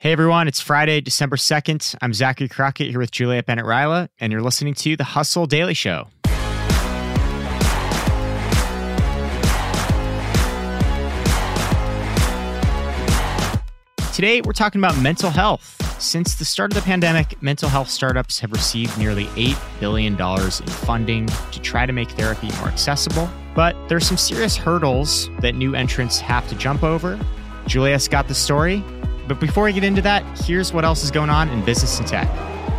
Hey everyone, it's Friday, December 2nd. I'm Zachary Crockett here with Juliet Bennett-Rylah, and you're listening to The Hustle Daily Show. Today, we're talking about mental health. Since the start of the pandemic, mental health startups have received nearly $8 billion in funding to try to make therapy more accessible. But there's some serious hurdles that new entrants have to jump over. Juliet's got the story. But before we get into that, here's what else is going on in business and tech.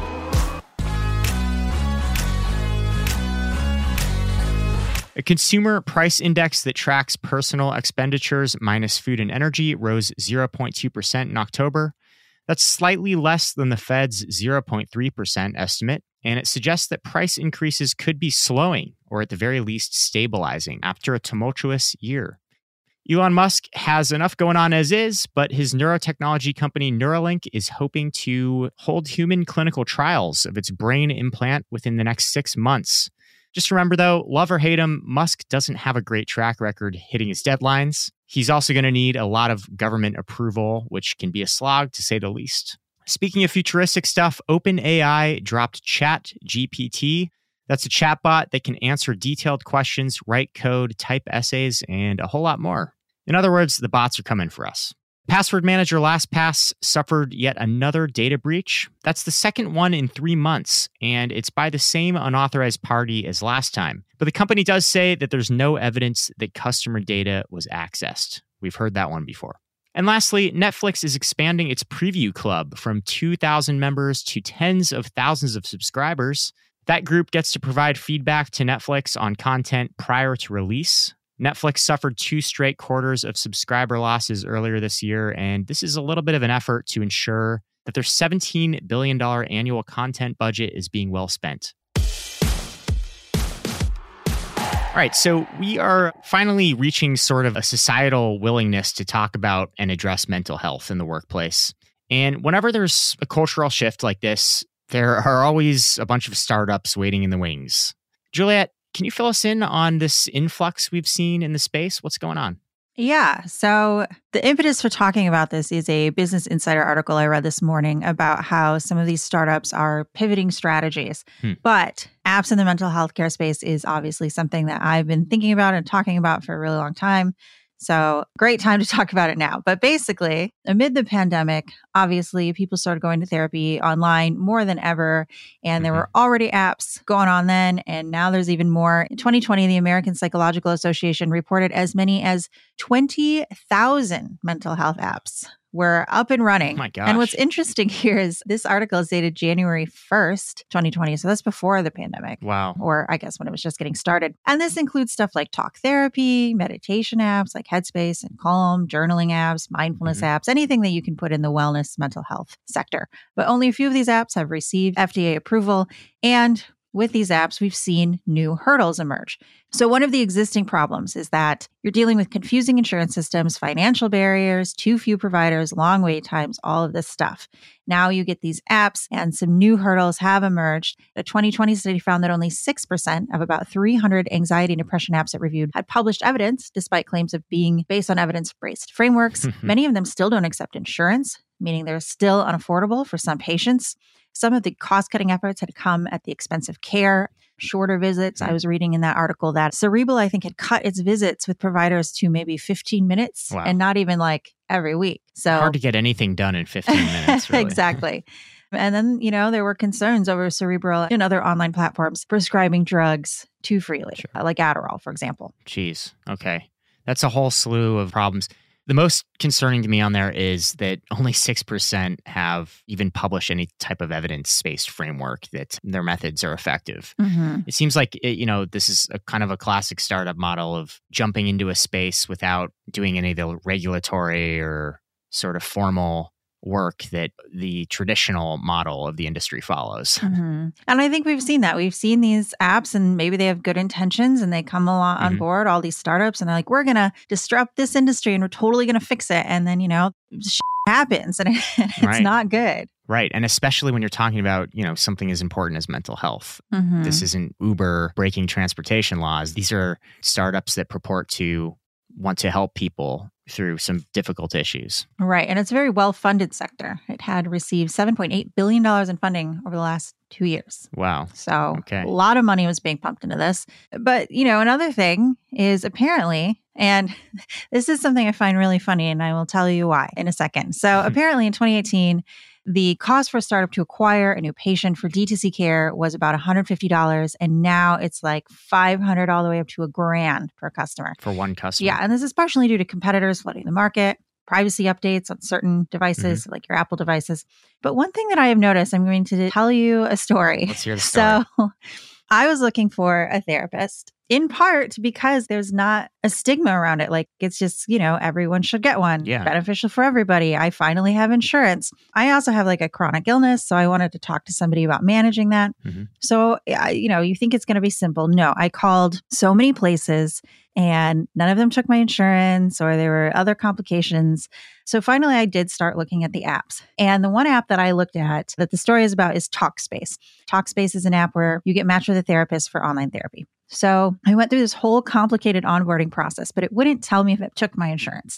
A consumer price index that tracks personal expenditures minus food and energy rose 0.2% in October. That's slightly less than the Fed's 0.3% estimate, and it suggests that price increases could be slowing, or at the very least stabilizing, after a tumultuous year. Elon Musk has enough going on as is, but his neurotechnology company Neuralink is hoping to hold human clinical trials of its brain implant within the next 6 months. Just remember though, love or hate him, Musk doesn't have a great track record hitting his deadlines. He's also going to need a lot of government approval, which can be a slog to say the least. Speaking of futuristic stuff, OpenAI dropped ChatGPT. That's a chatbot that can answer detailed questions, write code, type essays, and a whole lot more. In other words, the bots are coming for us. Password manager LastPass suffered yet another data breach. That's the second one in 3 months, and it's by the same unauthorized party as last time. But the company does say that there's no evidence that customer data was accessed. We've heard that one before. And lastly, Netflix is expanding its preview club from 2,000 members to tens of thousands of subscribers. That group gets to provide feedback to Netflix on content prior to release. Netflix suffered 2 straight quarters of subscriber losses earlier this year, and this is a little bit of an effort to ensure that their $17 billion annual content budget is being well spent. All right, so we are finally reaching sort of a societal willingness to talk about and address mental health in the workplace. And whenever there's a cultural shift like this, there are always a bunch of startups waiting in the wings. Juliet, can you fill us in on this influx we've seen in the space? What's going on? Yeah. So the impetus for talking about this is a Business Insider article I read this morning about how some of these startups are pivoting strategies. But apps in the mental health care space is obviously something that I've been thinking about and talking about for a really long time. So great time to talk about it now. But basically, amid the pandemic, obviously, people started going to therapy online more than ever. And there were already apps going on then. And now there's even more. In 2020, the American Psychological Association reported as many as 20,000 mental health apps were up and running. Oh my gosh. And what's interesting here is this article is dated January 1st, 2020. So that's before the pandemic. Wow. Or I guess when it was just getting started. And this includes stuff like talk therapy, meditation apps like Headspace and Calm, journaling apps, mindfulness apps, anything that you can put in the wellness mental health sector. But only a few of these apps have received FDA approval. And with these apps, we've seen new hurdles emerge. So one of the existing problems is that you're dealing with confusing insurance systems, financial barriers, too few providers, long wait times, all of this stuff. Now you get these apps and some new hurdles have emerged. A 2020 study found that only 6% of about 300 anxiety and depression apps it reviewed had published evidence, despite claims of being based on evidence-based frameworks. Many of them still don't accept insurance, meaning they're still unaffordable for some patients. Some of the cost-cutting efforts had come at the expense of care, shorter visits. I was reading in that article that Cerebral, I think, had cut its visits with providers to maybe 15 minutes and not even like every week. So hard to get anything done in 15 minutes, really. Exactly. And then, there were concerns over Cerebral and other online platforms prescribing drugs too freely, like Adderall, for example. Jeez. Okay. That's a whole slew of problems. The most concerning to me on there is that only 6% have even published any type of evidence-based framework that their methods are effective. It seems like, this is a kind of a classic startup model of jumping into a space without doing any of the regulatory or sort of formal work that the traditional model of the industry follows. And I think we've seen that. We've seen these apps and maybe they have good intentions and they come along on board, all these startups, and they're like, we're going to disrupt this industry and we're totally going to fix it. And then, shit happens and it's not good. Right. And especially when you're talking about, something as important as mental health. This isn't Uber breaking transportation laws. These are startups that purport to want to help people through some difficult issues. Right. And it's a very well-funded sector. It had received $7.8 billion in funding over the last 2 years. Wow. So Okay. a lot of money was being pumped into this. But, another thing is apparently, and this is something I find really funny, and I will tell you why in a second. So apparently in 2018, the cost for a startup to acquire a new patient for DTC care was about $150. And now it's like $500 all the way up to $1,000 per customer. For one customer. Yeah. And this is partially due to competitors flooding the market, privacy updates on certain devices, like your Apple devices. But one thing that I have noticed, I'm going to tell you a story. Let's hear the story. So I was looking for a therapist in part because there's not a stigma around it. Like it's just, everyone should get one. Yeah. Beneficial for everybody. I finally have insurance. I also have like a chronic illness. So I wanted to talk to somebody about managing that. So, you think it's going to be simple. No, I called so many places and none of them took my insurance or there were other complications. So finally, I did start looking at the apps. And the one app that I looked at that the story is about is Talkspace. Talkspace is an app where you get matched with a therapist for online therapy. So I went through this whole complicated onboarding process, but it wouldn't tell me if it took my insurance.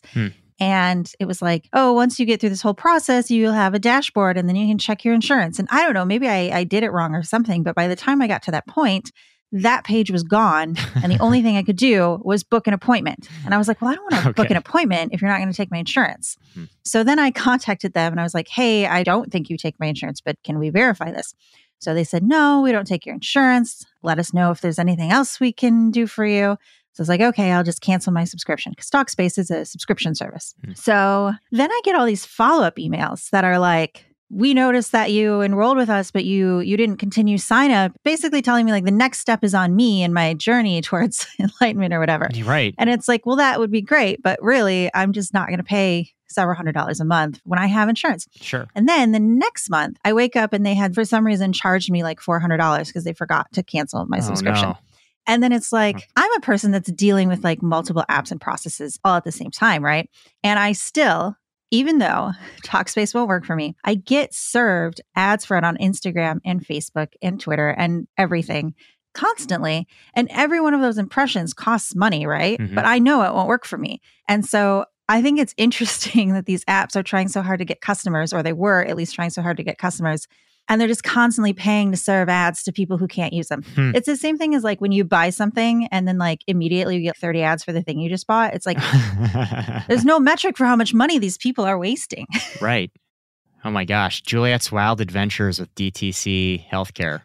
And it was like, oh, once you get through this whole process, you'll have a dashboard and then you can check your insurance. And I don't know, maybe I did it wrong or something. But by the time I got to that point, that page was gone. And the only thing I could do was book an appointment. And I was like, well, I don't want to book an appointment if you're not going to take my insurance. So then I contacted them and I was like, hey, I don't think you take my insurance, but can we verify this? So they said, no, we don't take your insurance. Let us know if there's anything else we can do for you. So I was like, okay, I'll just cancel my subscription because Talkspace is a subscription service. So then I get all these follow-up emails that are like, we noticed that you enrolled with us, but you didn't continue sign up, basically telling me like the next step is on me in my journey towards enlightenment or whatever. Right. And it's like, well, that would be great, but really, I'm just not going to pay several $100s a month when I have insurance. Sure. And then the next month, I wake up and they had, for some reason, charged me like $400 because they forgot to cancel my subscription. No. And then it's like, I'm a person that's dealing with like multiple apps and processes all at the same time, right? And I still, even though Talkspace won't work for me, I get served ads for it on Instagram and Facebook and Twitter and everything constantly. And every one of those impressions costs money, right? But I know it won't work for me. And so I think it's interesting that these apps are trying so hard to get customers, or they were at least trying so hard to get customers. And they're just constantly paying to serve ads to people who can't use them. It's the same thing as like when you buy something and then like immediately you get 30 ads for the thing you just bought. It's like, there's no metric for how much money these people are wasting. Right. Oh my gosh. Juliet's wild adventures with DTC healthcare.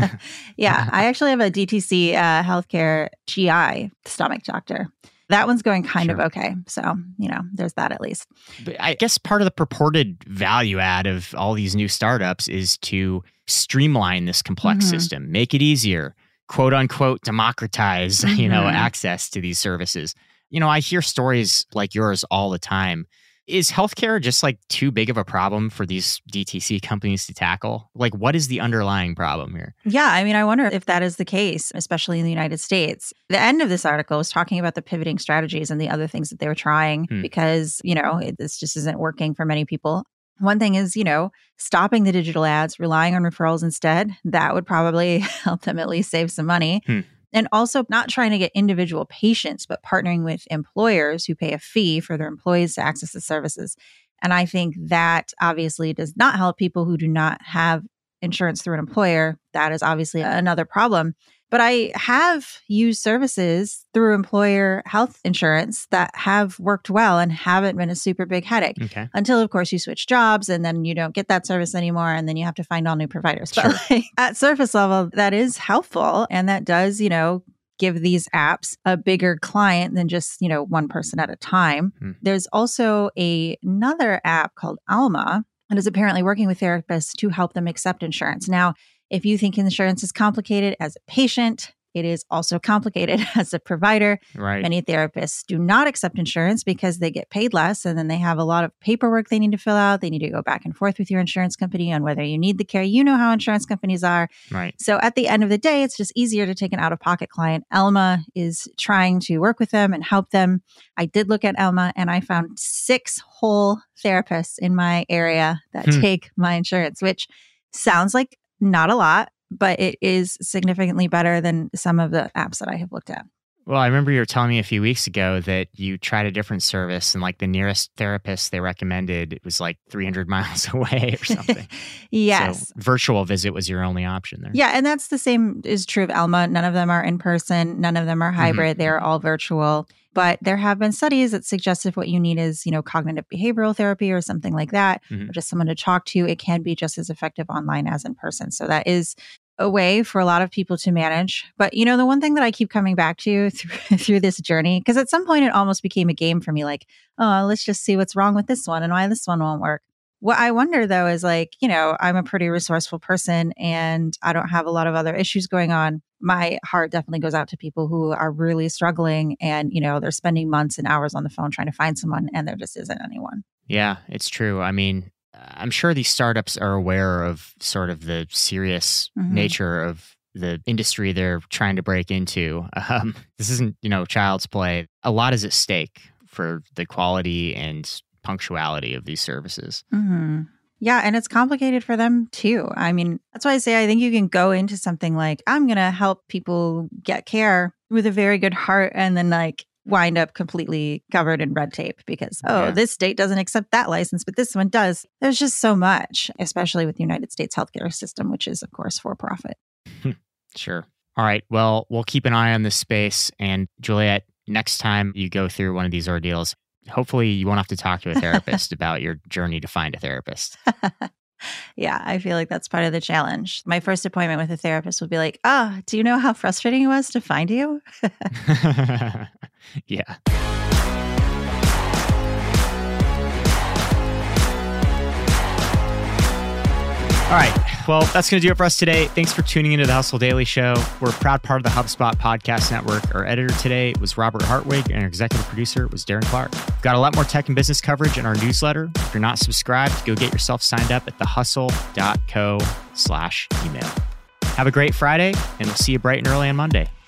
Yeah. I actually have a DTC healthcare GI stomach doctor. That one's going kind of okay. So, there's that at least. But I guess part of the purported value add of all these new startups is to streamline this complex system, make it easier, quote unquote, democratize, access to these services. I hear stories like yours all the time. Is healthcare just like too big of a problem for these DTC companies to tackle? Like, what is the underlying problem here? Yeah, I wonder if that is the case, especially in the United States. The end of this article was talking about the pivoting strategies and the other things that they were trying because, this just isn't working for many people. One thing is, stopping the digital ads, relying on referrals instead. That would probably help them at least save some money. And also not trying to get individual patients, but partnering with employers who pay a fee for their employees to access the services. And I think that obviously does not help people who do not have insurance through an employer. That is obviously another problem. But I have used services through employer health insurance that have worked well and haven't been a super big headache. Okay. Until, of course, you switch jobs and then you don't get that service anymore and then you have to find all new providers. Sure. But like, at surface level, that is helpful. And that does, give these apps a bigger client than just, one person at a time. There's also another app called Alma that is apparently working with therapists to help them accept insurance. Now, if you think insurance is complicated as a patient, it is also complicated as a provider. Right. Many therapists do not accept insurance because they get paid less and then they have a lot of paperwork they need to fill out. They need to go back and forth with your insurance company on whether you need the care. You know how insurance companies are. Right. So at the end of the day, it's just easier to take an out-of-pocket client. Elma is trying to work with them and help them. I did look at Elma and I found 6 whole therapists in my area that take my insurance, which sounds like not a lot, but it is significantly better than some of the apps that I have looked at. Well, I remember you were telling me a few weeks ago that you tried a different service and like the nearest therapist they recommended, it was like 300 miles away or something. Yes. So virtual visit was your only option there. Yeah. And that's the same is true of Alma. None of them are in person. None of them are hybrid. They're all virtual. But there have been studies that suggest if what you need is, cognitive behavioral therapy or something like that, or just someone to talk to, it can be just as effective online as in person. So that is a way for a lot of people to manage. But, the one thing that I keep coming back to through this journey, because at some point it almost became a game for me, like, oh, let's just see what's wrong with this one and why this one won't work. What I wonder, though, is like, I'm a pretty resourceful person and I don't have a lot of other issues going on. My heart definitely goes out to people who are really struggling and, they're spending months and hours on the phone trying to find someone and there just isn't anyone. Yeah, it's true. I mean, I'm sure these startups are aware of sort of the serious nature of the industry they're trying to break into. This isn't, child's play. A lot is at stake for the quality and punctuality of these services. Yeah, and it's complicated for them too. I mean, that's why I say I think you can go into something like, I'm going to help people get care with a very good heart and then like wind up completely covered in red tape because, this state doesn't accept that license, but this one does. There's just so much, especially with the United States healthcare system, which is, of course, for profit. Sure. All right. Well, we'll keep an eye on this space. And Juliet, next time you go through one of these ordeals, hopefully you won't have to talk to a therapist about your journey to find a therapist. Yeah, I feel like that's part of the challenge. My first appointment with a therapist would be like, do you know how frustrating it was to find you? Yeah. All right. Well, that's going to do it for us today. Thanks for tuning into the Hustle Daily Show. We're a proud part of the HubSpot Podcast Network. Our editor today was Robert Hartwig, and our executive producer was Darren Clark. We've got a lot more tech and business coverage in our newsletter. If you're not subscribed, go get yourself signed up at thehustle.co/email. Have a great Friday, and we'll see you bright and early on Monday.